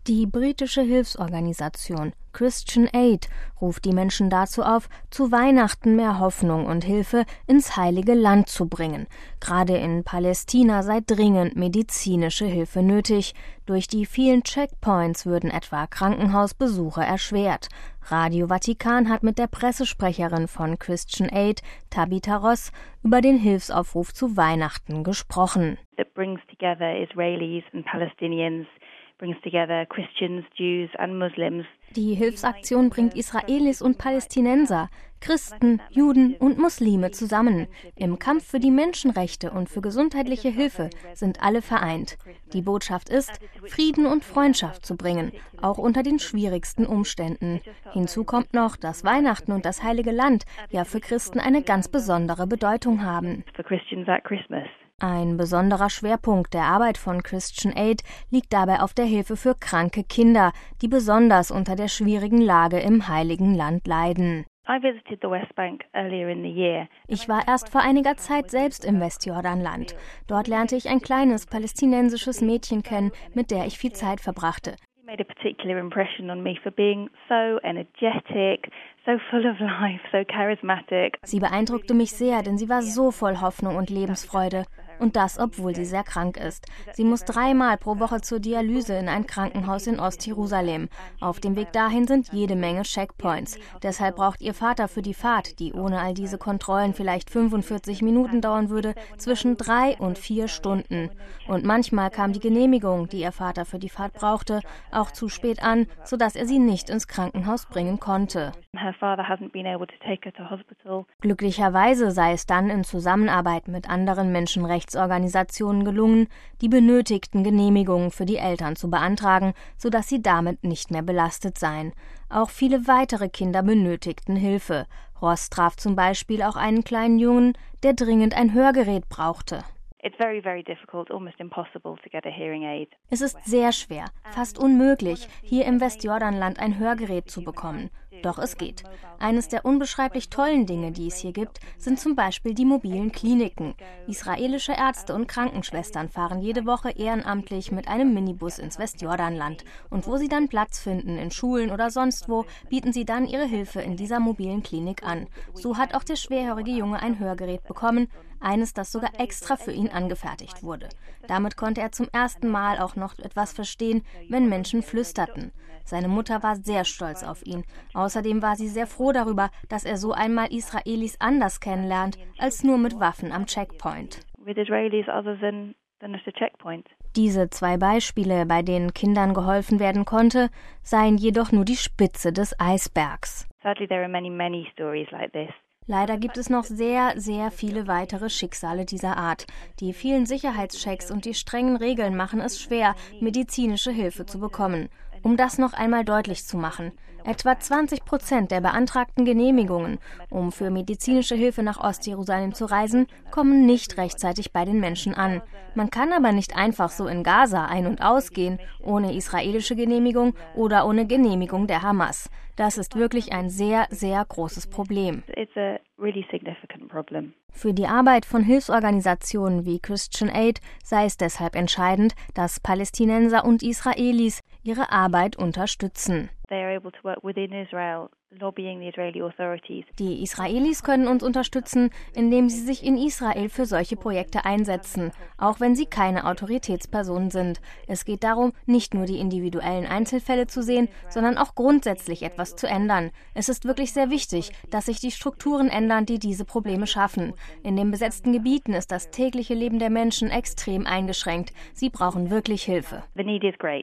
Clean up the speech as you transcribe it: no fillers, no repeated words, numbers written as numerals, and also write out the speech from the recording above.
Die britische Hilfsorganisation Christian Aid ruft die Menschen dazu auf, zu Weihnachten mehr Hoffnung und Hilfe ins Heilige Land zu bringen. Gerade in Palästina sei dringend medizinische Hilfe nötig. Durch die vielen Checkpoints würden etwa Krankenhausbesuche erschwert. Radio Vatikan hat mit der Pressesprecherin von Christian Aid, Tabitha Ross, über den Hilfsaufruf zu Weihnachten gesprochen. That brings together Israelis and Palestinians, brings together Christians, Jews and Muslims. Die Hilfsaktion bringt Israelis und Palästinenser, Christen, Juden und Muslime zusammen. Im Kampf für die Menschenrechte und für gesundheitliche Hilfe sind alle vereint. Die Botschaft ist, Frieden und Freundschaft zu bringen, auch unter den schwierigsten Umständen. Hinzu kommt noch, dass Weihnachten und das Heilige Land ja für Christen eine ganz besondere Bedeutung haben. Ein besonderer Schwerpunkt der Arbeit von Christian Aid liegt dabei auf der Hilfe für kranke Kinder, die besonders unter der schwierigen Lage im Heiligen Land leiden. Ich war erst vor einiger Zeit selbst im Westjordanland. Dort lernte ich ein kleines palästinensisches Mädchen kennen, mit der ich viel Zeit verbrachte. Made a particular impression on me for being so energetic, so full of life, so charismatic. Sie beeindruckte mich sehr, denn sie war so voll Hoffnung und Lebensfreude. Und das, obwohl sie sehr krank ist. Sie muss 3-mal pro Woche zur Dialyse in ein Krankenhaus in Ostjerusalem. Auf dem Weg dahin sind jede Menge Checkpoints. Deshalb braucht ihr Vater für die Fahrt, die ohne all diese Kontrollen vielleicht 45 Minuten dauern würde, zwischen 3 und 4 Stunden. Und manchmal kam die Genehmigung, die ihr Vater für die Fahrt brauchte, auch zu spät an, sodass er sie nicht ins Krankenhaus bringen konnte. Glücklicherweise sei es dann in Zusammenarbeit mit anderen Menschenrechtsorganisationen gelungen, die benötigten Genehmigungen für die Eltern zu beantragen, sodass sie damit nicht mehr belastet seien. Auch viele weitere Kinder benötigten Hilfe. Ross traf zum Beispiel auch einen kleinen Jungen, der dringend ein Hörgerät brauchte. Es ist sehr schwer, fast unmöglich, hier im Westjordanland ein Hörgerät zu bekommen. Doch es geht. Eines der unbeschreiblich tollen Dinge, die es hier gibt, sind zum Beispiel die mobilen Kliniken. Israelische Ärzte und Krankenschwestern fahren jede Woche ehrenamtlich mit einem Minibus ins Westjordanland. Und wo sie dann Platz finden, in Schulen oder sonst wo, bieten sie dann ihre Hilfe in dieser mobilen Klinik an. So hat auch der schwerhörige Junge ein Hörgerät bekommen, eines, das sogar extra für ihn angefertigt wurde. Damit konnte er zum ersten Mal auch noch etwas verstehen, wenn Menschen flüsterten. Seine Mutter war sehr stolz auf ihn. Außerdem war sie sehr froh darüber, dass er so einmal Israelis anders kennenlernt, als nur mit Waffen am Checkpoint. Diese 2 Beispiele, bei denen Kindern geholfen werden konnte, seien jedoch nur die Spitze des Eisbergs. Leider gibt es noch sehr, sehr viele weitere Schicksale dieser Art. Die vielen Sicherheitschecks und die strengen Regeln machen es schwer, medizinische Hilfe zu bekommen. Um das noch einmal deutlich zu machen: Etwa 20% der beantragten Genehmigungen, um für medizinische Hilfe nach Ostjerusalem zu reisen, kommen nicht rechtzeitig bei den Menschen an. Man kann aber nicht einfach so in Gaza ein- und ausgehen, ohne israelische Genehmigung oder ohne Genehmigung der Hamas. Das ist wirklich ein sehr, sehr großes Problem. Für die Arbeit von Hilfsorganisationen wie Christian Aid sei es deshalb entscheidend, dass Palästinenser und Israelis ihre Arbeit unterstützen. Die Israelis können uns unterstützen, indem sie sich in Israel für solche Projekte einsetzen, auch wenn sie keine Autoritätspersonen sind. Es geht darum, nicht nur die individuellen Einzelfälle zu sehen, sondern auch grundsätzlich etwas zu ändern. Es ist wirklich sehr wichtig, dass sich die Strukturen ändern, die diese Probleme schaffen. In den besetzten Gebieten ist das tägliche Leben der Menschen extrem eingeschränkt. Sie brauchen wirklich Hilfe. The need is great.